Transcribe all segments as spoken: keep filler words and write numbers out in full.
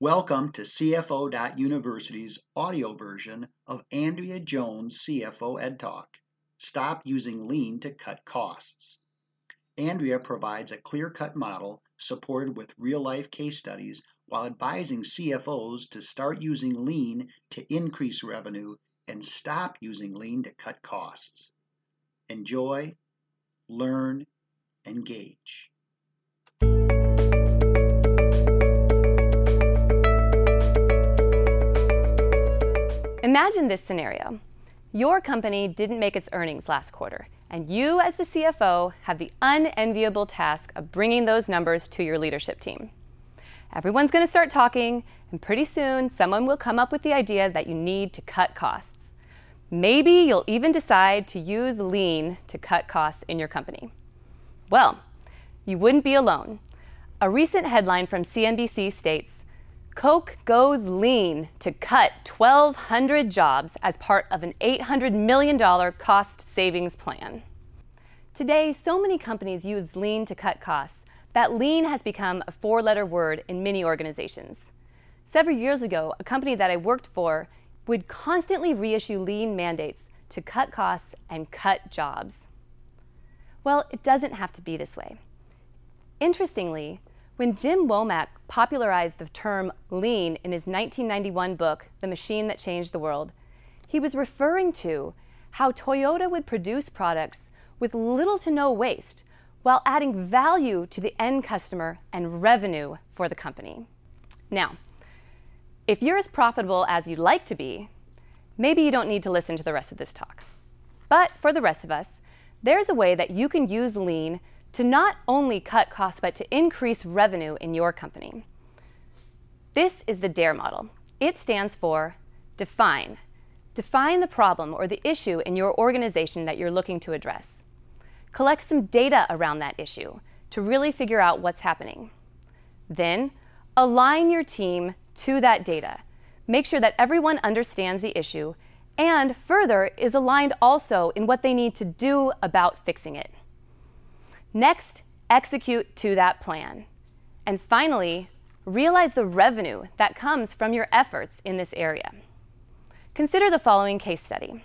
Welcome to C F O dot University's audio version of Andrea Jones' C F O Ed Talk. Stop using lean to cut costs. Andrea provides a clear-cut model supported with real-life case studies while advising C F Os to start using lean to increase revenue and stop using lean to cut costs. Enjoy, learn, engage. Imagine this scenario. Your company didn't make its earnings last quarter, and you as the C F O have the unenviable task of bringing those numbers to your leadership team. Everyone's going to start talking, and pretty soon someone will come up with the idea that you need to cut costs. Maybe you'll even decide to use lean to cut costs in your company. Well, you wouldn't be alone. A recent headline from C N B C states, Coke goes lean to cut twelve hundred jobs as part of an eight hundred million dollars cost savings plan. Today, so many companies use lean to cut costs that lean has become a four-letter word in many organizations. Several years ago, a company that I worked for would constantly reissue lean mandates to cut costs and cut jobs. Well, it doesn't have to be this way. Interestingly, when Jim Womack popularized the term lean in his nineteen ninety-one book, The Machine That Changed the World, he was referring to how Toyota would produce products with little to no waste while adding value to the end customer and revenue for the company. Now, if you're as profitable as you'd like to be, maybe you don't need to listen to the rest of this talk. But for the rest of us, there's a way that you can use lean to not only cut costs, but to increase revenue in your company. This is the DARE model. It stands for define. Define the problem or the issue in your organization that you're looking to address. Collect some data around that issue to really figure out what's happening. Then, align your team to that data. Make sure that everyone understands the issue and further is aligned also in what they need to do about fixing it. Next, execute to that plan. And finally, realize the revenue that comes from your efforts in this area. Consider the following case study.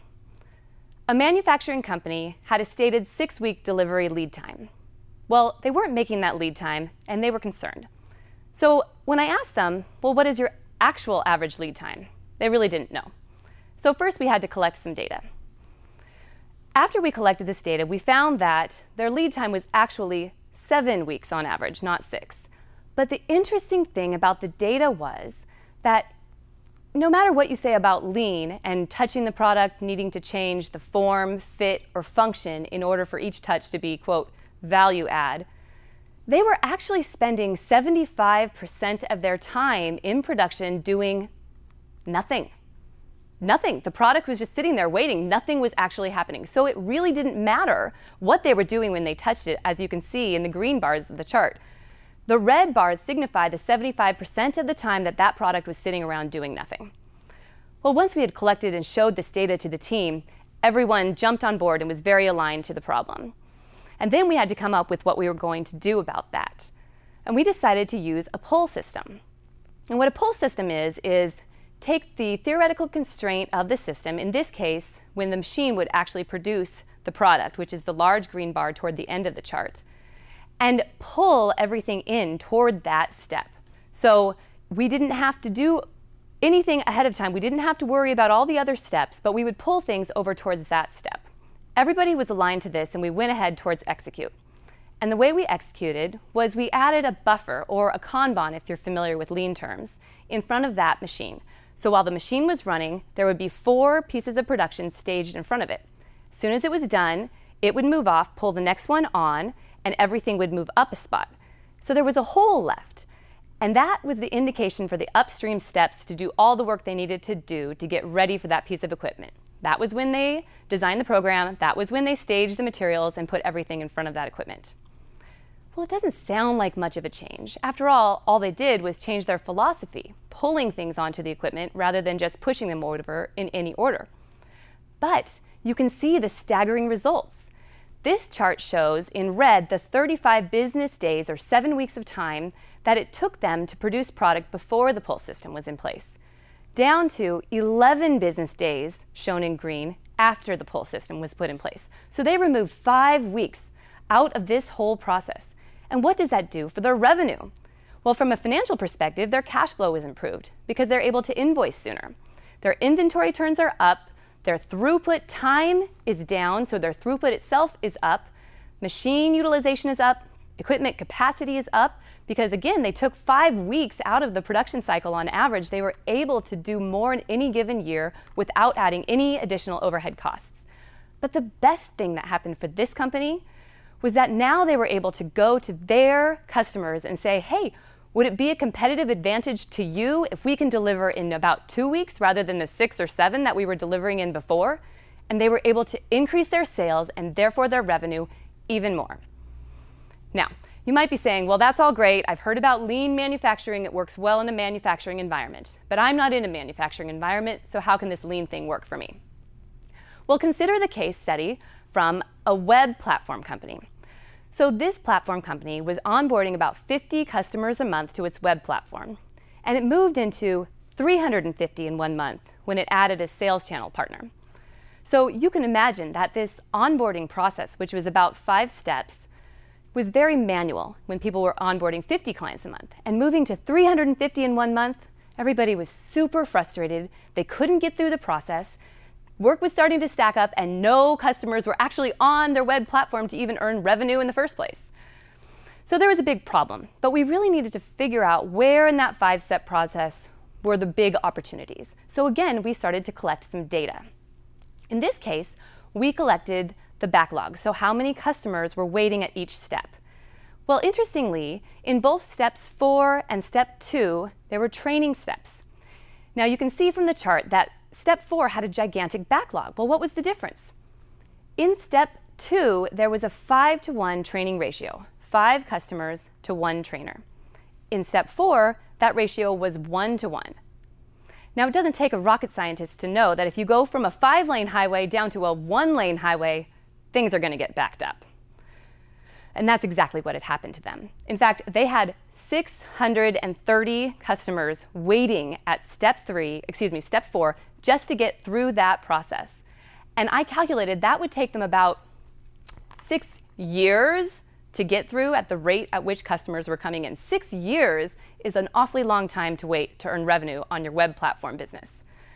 A manufacturing company had a stated six-week delivery lead time. Well, they weren't making that lead time, and they were concerned. So when I asked them, well, what is your actual average lead time? They really didn't know. So first we had to collect some data. After we collected this data, we found that their lead time was actually seven weeks on average, not six. But the interesting thing about the data was that no matter what you say about lean and touching the product needing to change the form, fit, or function in order for each touch to be, quote, value add, they were actually spending seventy-five percent of their time in production doing nothing. Nothing. The product was just sitting there waiting. Nothing was actually happening. So it really didn't matter what they were doing when they touched it, as you can see in the green bars of the chart. The red bars signify the seventy-five percent of the time that that product was sitting around doing nothing. Well, once we had collected and showed this data to the team, everyone jumped on board and was very aligned to the problem. And then we had to come up with what we were going to do about that. And we decided to use a pull system. And what a pull system is, is take the theoretical constraint of the system, in this case, when the machine would actually produce the product, which is the large green bar toward the end of the chart, and pull everything in toward that step. So we didn't have to do anything ahead of time. We didn't have to worry about all the other steps, but we would pull things over towards that step. Everybody was aligned to this, and we went ahead towards execute. And the way we executed was we added a buffer, or a Kanban if you're familiar with lean terms, in front of that machine. So while the machine was running, there would be four pieces of production staged in front of it. As soon as it was done, it would move off, pull the next one on, and everything would move up a spot. So there was a hole left. And that was the indication for the upstream steps to do all the work they needed to do to get ready for that piece of equipment. That was when they designed the program. That was when they staged the materials and put everything in front of that equipment. Well, it doesn't sound like much of a change. After all, all they did was change their philosophy, pulling things onto the equipment rather than just pushing them over in any order. But you can see the staggering results. This chart shows in red the thirty-five business days or seven weeks of time that it took them to produce product before the pull system was in place, down to eleven business days, shown in green, after the pull system was put in place. So they removed five weeks out of this whole process. And what does that do for their revenue? Well, from a financial perspective, their cash flow was improved because they're able to invoice sooner. Their inventory turns are up, their throughput time is down, so their throughput itself is up, machine utilization is up, equipment capacity is up, because again, they took five weeks out of the production cycle on average. They were able to do more in any given year without adding any additional overhead costs. But the best thing that happened for this company was that now they were able to go to their customers and say, hey, would it be a competitive advantage to you if we can deliver in about two weeks rather than the six or seven that we were delivering in before? And they were able to increase their sales and therefore their revenue even more. Now, you might be saying, well, that's all great. I've heard about lean manufacturing. It works well in a manufacturing environment. But I'm not in a manufacturing environment, so how can this lean thing work for me? Well, consider the case study from a web platform company. So this platform company was onboarding about fifty customers a month to its web platform, and it moved into three hundred fifty in one month when it added a sales channel partner. So you can imagine that this onboarding process, which was about five steps, was very manual when people were onboarding fifty clients a month. And moving to three hundred fifty in one month, everybody was super frustrated. They couldn't get through the process. Work was starting to stack up, and no customers were actually on their web platform to even earn revenue in the first place. So there was a big problem, but we really needed to figure out where in that five-step process were the big opportunities. So again, we started to collect some data. In this case, we collected the backlog, so how many customers were waiting at each step. Well, interestingly, in both steps four and step two, there were training steps. Now you can see from the chart that step four had a gigantic backlog. Well, what was the difference? In step two, there was a five to one training ratio, five customers to one trainer. In step four, that ratio was one to one. Now, it doesn't take a rocket scientist to know that if you go from a five-lane highway down to a one-lane highway, things are going to get backed up. And that's exactly what had happened to them. In fact, they had six hundred thirty customers waiting at step three, excuse me, step four, just to get through that process. And I calculated that would take them about six years to get through at the rate at which customers were coming in. Six years is an awfully long time to wait to earn revenue on your web platform business.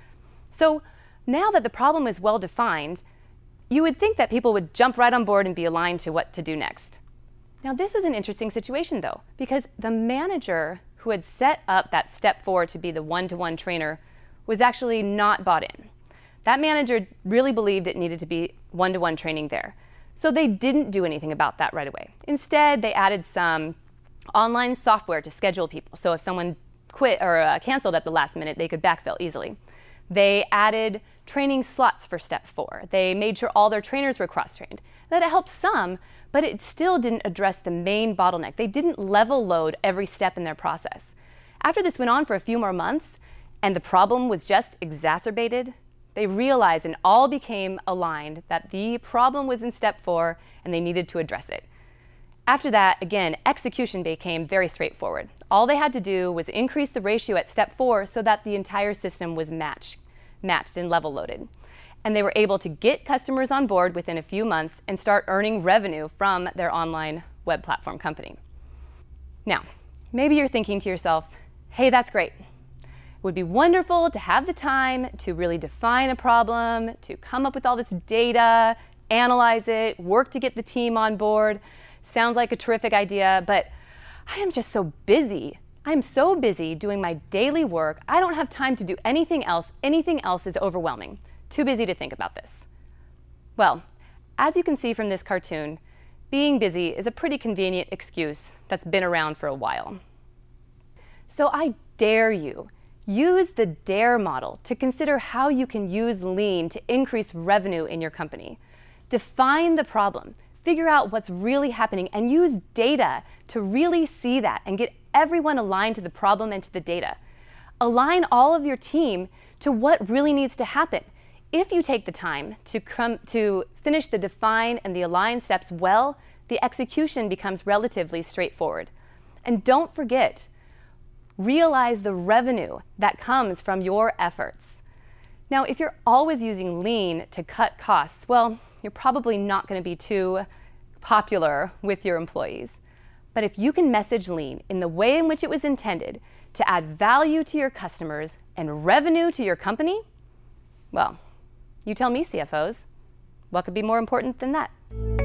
So now that the problem is well defined, you would think that people would jump right on board and be aligned to what to do next. Now, this is an interesting situation, though, because the manager who had set up that step four to be the one-to-one trainer was actually not bought in. That manager really believed it needed to be one-to-one training there. So they didn't do anything about that right away. Instead, they added some online software to schedule people. So if someone quit or uh, canceled at the last minute, they could backfill easily. They added training slots for step four. They made sure all their trainers were cross-trained. That helped some, but it still didn't address the main bottleneck. They didn't level load every step in their process. After this went on for a few more months, and the problem was just exacerbated, they realized and all became aligned that the problem was in step four and they needed to address it. After that, again, execution became very straightforward. All they had to do was increase the ratio at step four so that the entire system was matched, matched and level loaded. And they were able to get customers on board within a few months and start earning revenue from their online web platform company. Now, maybe you're thinking to yourself, hey, that's great. It would be wonderful to have the time to really define a problem, to come up with all this data, analyze it, work to get the team on board. Sounds like a terrific idea, but I am just so busy. I'm so busy doing my daily work. I don't have time to do anything else. Anything else is overwhelming. Too busy to think about this. Well, as you can see from this cartoon, being busy is a pretty convenient excuse that's been around for a while. So I dare you, use the DARE model to consider how you can use lean to increase revenue in your company. Define the problem, figure out what's really happening, and use data to really see that and get everyone aligned to the problem and to the data. Align all of your team to what really needs to happen. If you take the time to come to finish the define and the align steps well, the execution becomes relatively straightforward. And don't forget, realize the revenue that comes from your efforts. Now, if you're always using lean to cut costs, well, you're probably not going to be too popular with your employees. But if you can message lean in the way in which it was intended to add value to your customers and revenue to your company, well, you tell me, C F Os, what could be more important than that?